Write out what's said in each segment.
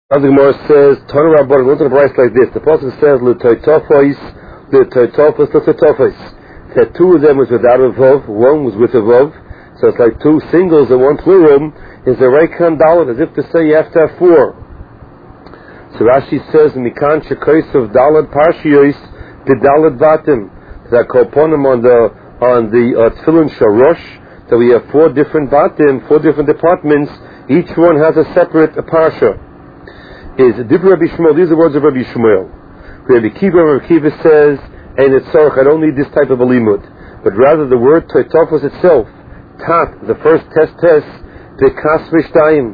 The Gemara says, Tana Rabban, look at the price like this. The Pasuk says, L'toitofos, that two of them was without a vav, one was with a vav. So it's like two singles and one plural. Is a Reikan Dalet, as if to say you have to have four. So Rashi says, Mikan Shekois of Dalet Parshiyos, the Dalet Batim. That Koponim on the Tefillin Sharosh, that we have four different Batim, four different departments. Each one has a separate parsha. Is Dibra Rabbi Shmuel, these are the words of Rabbi Shmuel. Rabbi Kiva says, and it's sorach, I don't need this type of a limud, but rather the word toitofos itself, tat, the first test, the kasvi shtayim,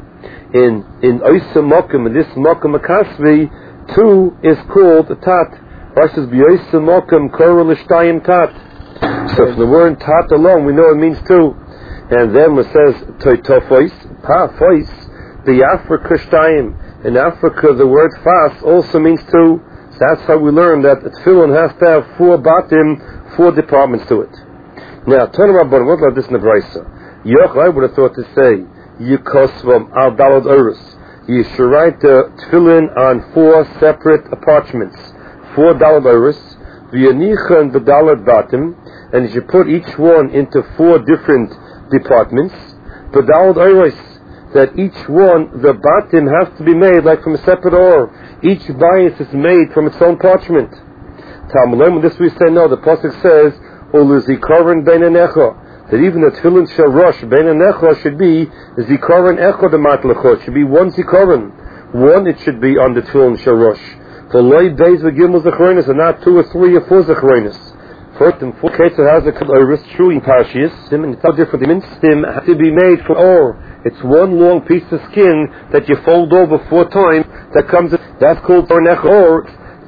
in oisa mokum, in this mokum kasvi, two is called tat. Versus b'oisa mokum korah l'shtayim tat. So from the word tat alone, we know it means two. And then it says toitofos, pa-fois, the Afrika shtayim. In Africa, the word fas also means two. So that's how we learn that tefillin has to have four batim, four departments to it. Now, turn around, but what about this in the Brisa? Yoch, I would have thought to say, Yikosvam al dalad urus. You should write the tefillin on four separate parchments. Four dalad urus, v'yanichan b'dalad batim, and you should put each one into four different departments. B'dalad urus, that each one, the batim has to be made like from a separate or. Each bias is made from its own parchment. Talmud, this we say no. The pasuk says, "Uluzikaron bein anecha," that even the tefillin shel rosh bein anecha should be zikaron echad amatlecha. It should be one zikaron. One it should be on the tefillin shel rosh. For loy beis v'gimel zechronis, and not two or three or four zechronis. First and fourth case, it has a true in Parshiyos, and it's all different. The stim has to be made from or. It's one long piece of skin that you fold over 4 times. That comes. That's called tornech or.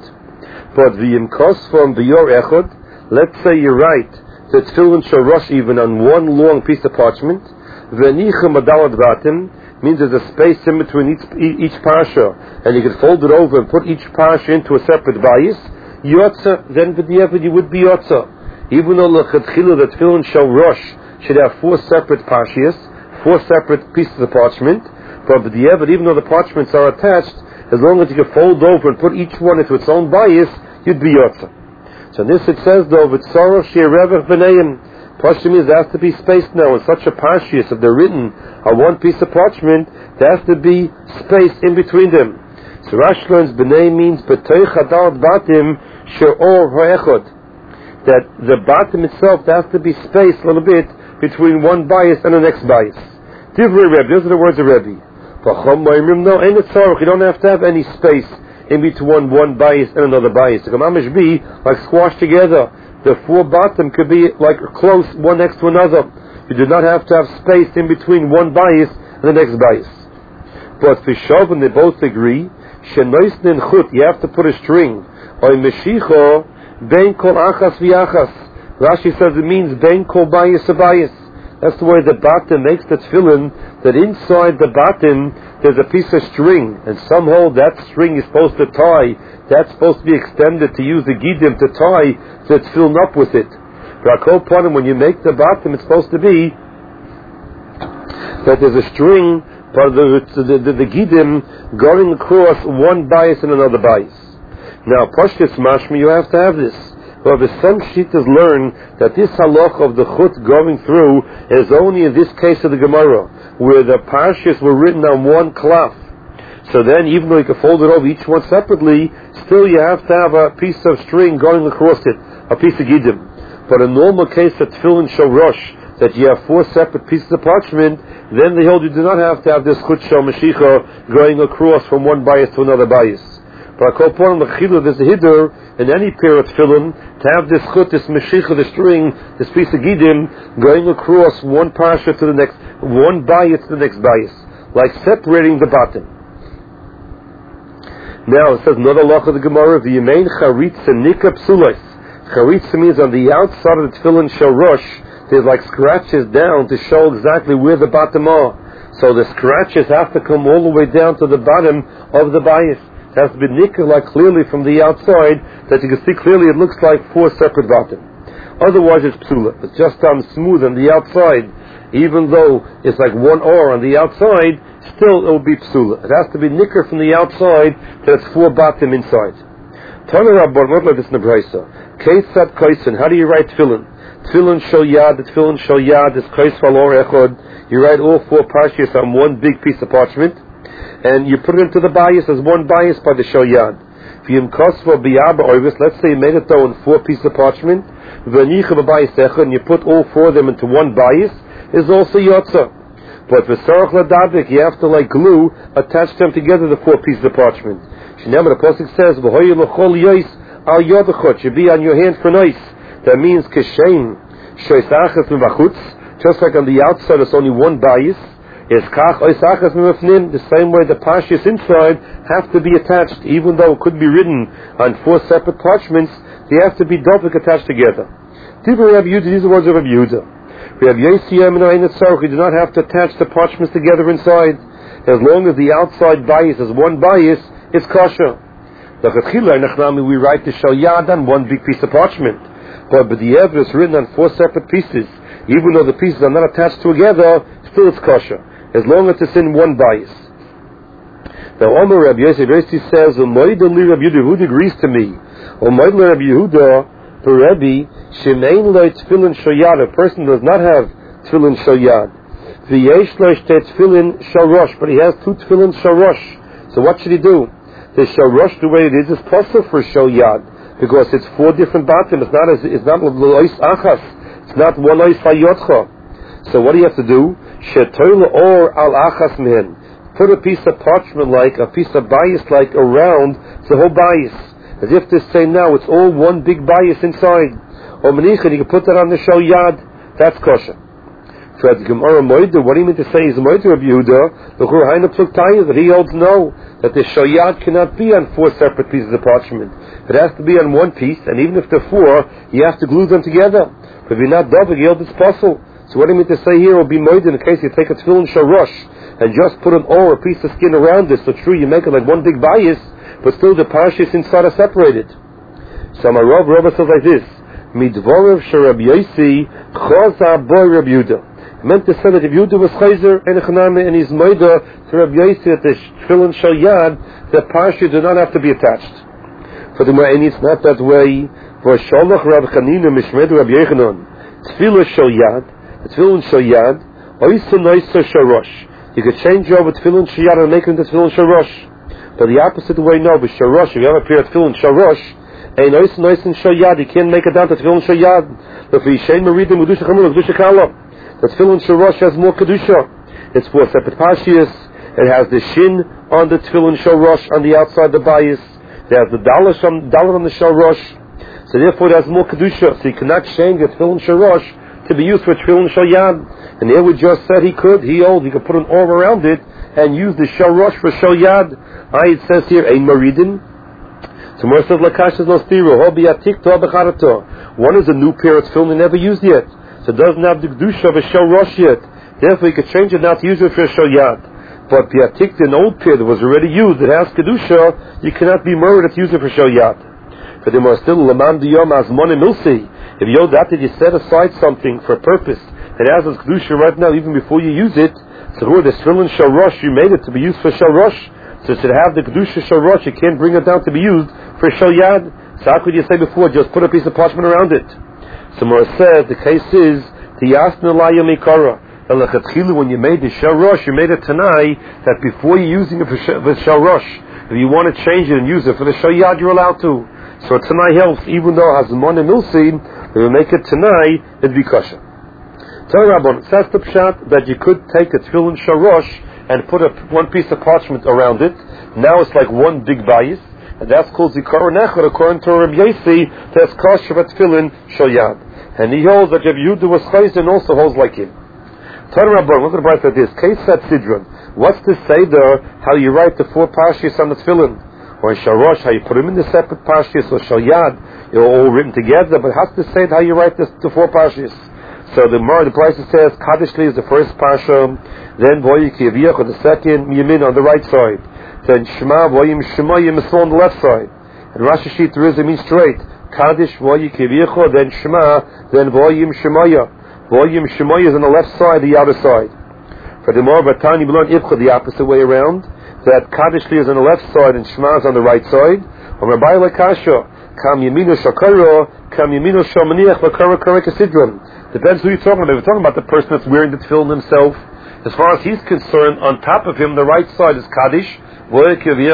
But v'yimkos from v'yor echad. Let's say you're right. The tefillin shel rosh even on one long piece of parchment. V'nichem adalad batim means there's a space in between each parsha, and you can fold it over and put each parsha into a separate bias. Yotza, then b'diavad you would be yotza. Even though l'chadchila the tefillin shel rosh should have 4 separate parshias, 4 separate pieces of parchment, but b'diavad, even though the parchments are attached, as long as you can fold over and put each one into its own bias, you'd be yotza. So this it says though, v'tzorah she'erevach b'neim. Pashto means there has to be space now in such a parshias. If they're written on one piece of parchment, there has to be space in between them. So Rashi learns b'nei means b'toich hadal batim she'or ha'echad, that the batim itself there has to be space a little bit between one bias and the next bias. Divrei Rebbe, those are the words of Rebbe. No, ain't it tzarich, you don't have to have any space in between one bias and another bias. It can mamish be like squashed together. The 4 batim could be like close one next to another. You do not have to have space in between one bias and the next bias. But for Shavon, they both agree. Shenoisnin chut, you have to put a string. Or meshicho ben kol achas v'achas. Rashi says it means ben kol bias a bias. That's the way the batim makes the tefillin, that inside the batim there's a piece of string, and somehow that string is supposed to tie, that's supposed to be extended to use the gidim to tie the tefillin up with it. But when you make the batim, it's supposed to be that there's a string, but the gidim going across one bias and another bias. Now, Pashtus Mashmi, you have to have this. However, some shittas learn that this halach of the chut going through is only in this case of the Gemara, where the parshas were written on one cloth. So then, even though you can fold it over each one separately, still you have to have a piece of string going across it, a piece of gidim. But a normal case of tefillin shel rosh, that you have 4 separate pieces of parchment, then they hold you do not have to have this chut shel meshicha going across from one bias to another bias. But there's a hiddur in any pair of tefillin to have this chut, this meshicha, the string, this piece of gidim going across one parsha to the next, one bias to the next bias, like separating the batim. Now it says another lach of the Gemara, v'yemein charitza nika psulos. Charitza means on the outside of the tefillin shel rosh, there's like scratches down to show exactly where the batim are. So the scratches have to come all the way down to the bottom of the bias. It has to be nikah, like clearly from the outside, that you can see clearly it looks like 4 separate batim. Otherwise it's psula. It's just smooth on the outside. Even though it's like one or on the outside, still it will be psula. It has to be nicker from the outside that it's 4 batim inside. Tana Rabban, what like this in the Brisa? Ketzat Koisen, how do you write tefillin? Tefillin shel yad, the tefillin shel yad is Kois Valor Echod. You write all 4 parshiyos on one big piece of parchment, and you put it into the bias as one bias by the shel yad. Let's say you made it though in 4 pieces of parchment, and you put all 4 of them into one bias, is also yotza. But for Sarach Ladavik, you have to like glue, attach them together, the 4 pieces of parchment. Shinema, the Pasuk says, should be on your hand for nice. That means Keshem, just like on the outside it's only one bias, the same way the parshiyos inside have to be attached, even though it could be written on 4 separate parchments, they have to be double attached together. These are the words of Rabbi Yehuda. We have Yesiyam and Ein Tzarech. We do not have to attach the parchments together inside. As long as the outside bias is one bias, it's kosher. We write the shel yad on one big piece of parchment, but the evidence is written on 4 separate pieces. Even though the pieces are not attached together, still it's kosher, as long as it's in one bias. Now, Omer Rabbi Yossi says, Rabbi Yehuda agrees to me. Rabbi Yehuda, for Rabbi, Shemein lo tefillin shel yad, a person does not have tefillin shel yad. V'yesh lo shte tefillin shel rosh, but he has 2 tefillin shel rosh. So what should he do? The shel rosh, the way it is possible for shel yad, because it's 4 different batim. It's not lois achas. It's not one lois hayotcha. So what do you have to do? Shetoil or al achas min. Put a piece of parchment like, a piece of bias like around the whole bias. As if to say now it's all one big bias inside. Or manichin, you can put that on the shel yad. That's kosher. So at the Gemara Moida, what do you mean to say is Moida Rabbi Yehuda? That he holds no, that the shel yad cannot be on 4 separate pieces of parchment. It has to be on one piece, and even if they're 4, you have to glue them together. But if you're not double, it's possible. So what do you mean to say here will be Moida in case you take a tefillin shel rosh and just put an or a piece of skin around it. So true, you make it like one big bias, but still the parshiyos inside are separated. So my Rabbi says like this: Midvorev Rabbi Yossi Choza Boy Rabbi Yehuda. Meant to say that if Yehuda was chayzer and echaname and he's moida to Rabbi Yossi that the tefillin shel yad, the parshiyos do not have to be attached. For the Ma'ani, it's not that way. For Sholach Rav Chanina Mishmed Rabbi Yechanan Tefillah shel yad, the tefillin shel yad, Oysa Noisa shel rosh. You could change over tefillin shel yad and make it into tefillin shel rosh. But the opposite way, no. But shel rosh, if you have a pair of tefillin shel rosh, and Oysa Noisa shel yad, you can't make it down to tefillin shel yad. But for Yishain Meridim Kedusha Chamur Kedusha Kala. The tefillin shel rosh has more kedusha. It's 4 separate parshiyos. It has the shin on the tefillin shel rosh on the outside the bias. It has the dalar on the shel rosh. So therefore, it has more kedusha. So you cannot change the tefillin shel rosh to be used for tefillin shel yad. And here we just said he could. He could put an or around it and use the shel rosh for shel yad. It says here ein maridin. So more says lakash is no stiro. Ho biatik to becharato. One is a new pair of tefillin never used yet. So it doesn't have the kedusha of a shel rosh yet. Therefore, you could change it now to use it for a shel yad. But biatik, an old pair that was already used, it has kedusha, you cannot be murdered to use it for shel yad. But there are still laman diyom as money milsi. If you that you set aside something for a purpose that has its kedusha right now, even before you use it, so who the tefillin shel rosh, you made it to be used for shel rosh. So it should have the kedusha shel rosh. You can't bring it down to be used for shel yad. So how could you say before, just put a piece of parchment around it? So Mora said the case is tiyasna laya mikara. When you made the shel rosh, you made it tanai that before you're using it for shel rosh, if you want to change it and use it for the shel yad, you're allowed to. So tanai helps, even though it has mon and milsi, if you make it tanai, it'd be kosher. Tell Rabban, it says the pshat that you could take a tefillin shel rosh and put one piece of parchment around it. Now it's like one big bayis, and that's called zikaron echad. According to Rabbi Yossi, that's kosher for tefillin shel yad. And he holds that Rabbi Yehuda was chayz and also holds like him. Tell Rabban, look at the price like this. Kesat sidron. What's to say there? How you write the 4 parshiyos on the tefillin? Or in shel rosh, how you put them in the separate parshiyos, or shel yad, they're all written together. But how to say how you write the 4 parshiyos? So the price says Kaddish Li is the first parsha, then Voyiki Aviyach on the second, Yamin on the right side, then Shema Voyim Shemayim is on the left side. And Rashi Shit there is, it means straight. Kaddish Voyiki Aviyach, then Shema, then Voyim Shemaya. Voyim Shemaya is on the left side, the outer side. But the more Batani Belon Ibcha, the opposite way around, that Kaddish Li is on the left side and Shema is on the right side. Or Rabbi Lekasha, Kam Yamino Shakaro, Kam Yamino Shamaniach, Vakara Karakasidron. Depends who you're talking about. If you're talking about the person that's wearing the tefillin himself, as far as he's concerned, on top of him, the right side is Kaddish. We're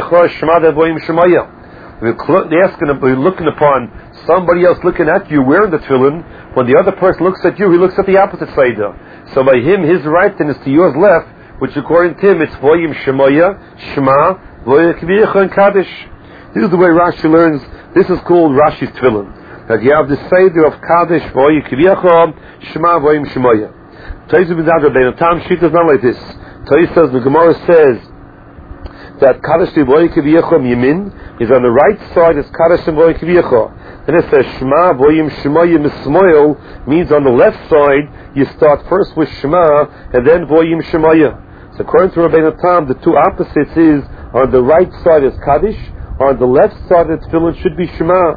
looking upon somebody else looking at you wearing the tefillin. When the other person looks at you, he looks at the opposite side. So by him, his right then is to yours left, which according to him, it's Voyim Shemaya, Shema, Voyim Kviyecha, and Kaddish. This is the way Rashi learns. This is called Rashi's tefillin. That you have the seder of Kaddish, Voyim Kviyecha, Shema, Voyim Shemaya. Taizu B'Dad Rabbeinu Tam Shit is not like this. Taizu says, the Gemara says that Kaddish Voyim Kviyecha Yamin is on the right side, is Kaddish Voyim Kviyecha. Then it says Shema Voyim Shemaya Mismoil means on the left side you start first with Shema and then Voyim Shemaya. So according to Rabbeinu Tam, the two opposites is on the right side is Kaddish, on the left side of the tefillin should be Shema.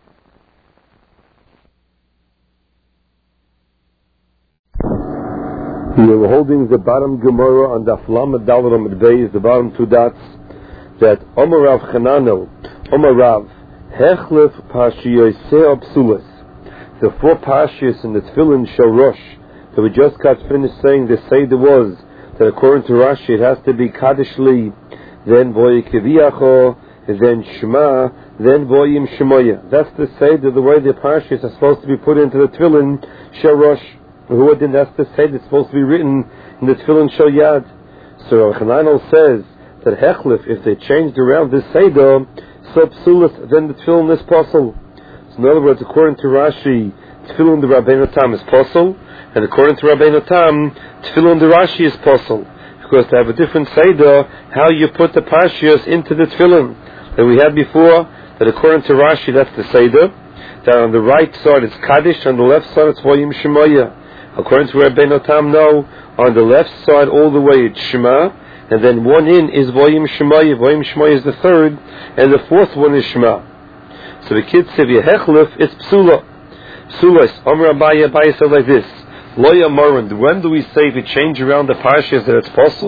We are holding the bottom Gemara on the Aflam Dalar Amid Beis, the bottom two dots, that Omar Rav Chanano, Omar Rav, Hechlef Pashiyoseh Psulas. The four Pashiyos in the Tefillin Shel Rosh that we just got finished saying, the Seder was that according to Rashi it has to be Kaddish Li, then Voyim Kviyecha, then Shema, then Voyim Shemoya. That's the Seder, the way the Pashiyos are supposed to be put into the Tefillin Shel Rosh. Who then that's the Seder it's supposed to be written in the Tefillin Shel Yad. So Rav Chananel says that Hechlef, if they changed around this Seder, so Psulas, then the Tefillin is possible. So in other words, according to Rashi, Tefillin the Rabbeinu Tam is possible, and according to Rabbeinu Tam, Tefillin the Rashi is possible. Because to have a different Seder, how you put the Pashiyos into the Tefillin. That we had before, that according to Rashi, that's the Seder, that on the right side it's Kaddish, on the left side it's Voyim Shemaya. According to Rabbeinu Tam, no, on the left side all the way it's Shema, and then one in is Voyim Shemaya. Voyim Shemaya is the third, and the fourth one is Shema. So the kids say, V'hechlef, it's Psula. Psula is, Amar Abaye said like this, Loya Maran, when do we say if we change around the Parshas that it's possible?